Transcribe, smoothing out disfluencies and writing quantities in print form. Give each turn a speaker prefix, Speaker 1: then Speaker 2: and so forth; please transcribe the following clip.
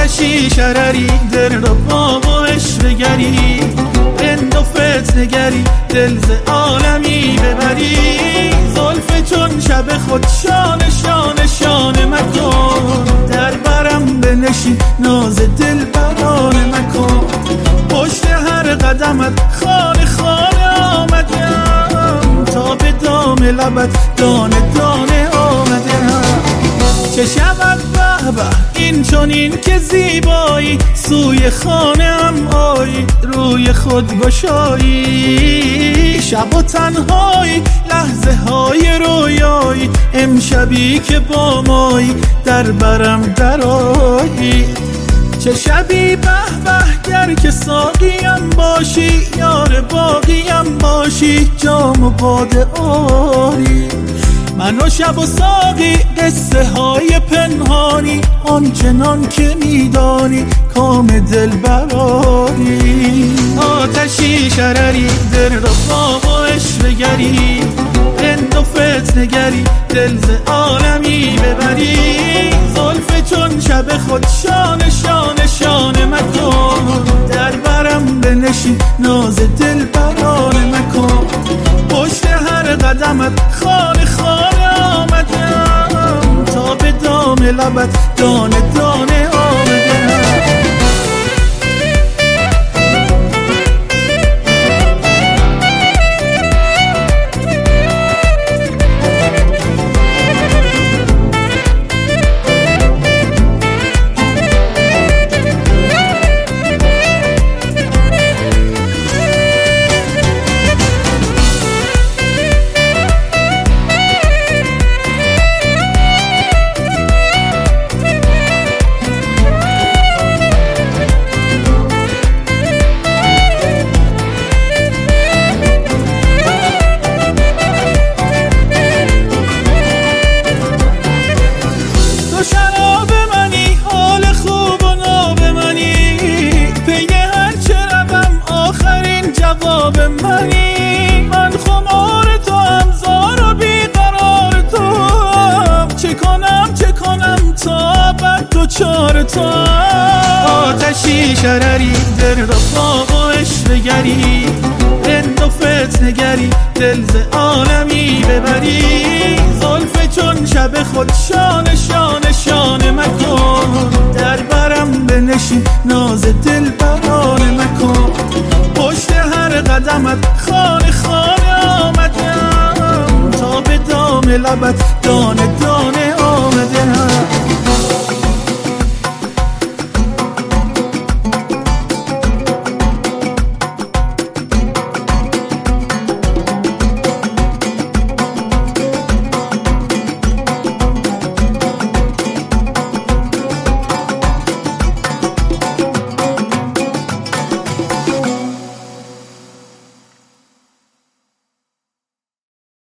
Speaker 1: آتشی شرری دل را با باش بگری، رند و فتنگری دل ز عالمی ببری. زلف چون شب خود شانه شانه شانه مکن، در برم بنشین ناز دل برانه مکن. پشت هر قدمت خانه خانه آمدم، تا به دام لبت دانه دانه آمدم. چه شود به به این چنین که زیبایی، سوی خانه ام آیی روی خود گشایی. شب و تنهایی لحظه های رویایی، امشبی که با مایی در برم درآیی. چه شبی به به گر که ساقیم باشی، یار باقیم باشی جام و باده آری. من و شب و ساقی قصه های پنهانی، آنچنان که میدانی کام دل براری. آتشی شرری دل را با باش بگری، رند و فتنگری دل ز عالمی ببری. زلف چون شب خود شانه شانه شانه مکن، در برم بنشین ناز دل برانه مکن. پشت هر قدمت خانه خانه آمدم، تا به دام لبت دانه دانه آمدم. من خمار تو هم زار و بیقرار تو، چه کنم تا بد تو چار تو. آتشی شرری دل را با باش بگری، رند و فتنگری دل ز عالمی ببری. زلف چون شب خود شانه شانه شانه مکن، در برم بنشین ناز دل برانه مکن. پشت هر قدمت خانه خانه آمدم، تا به دام لبت دانه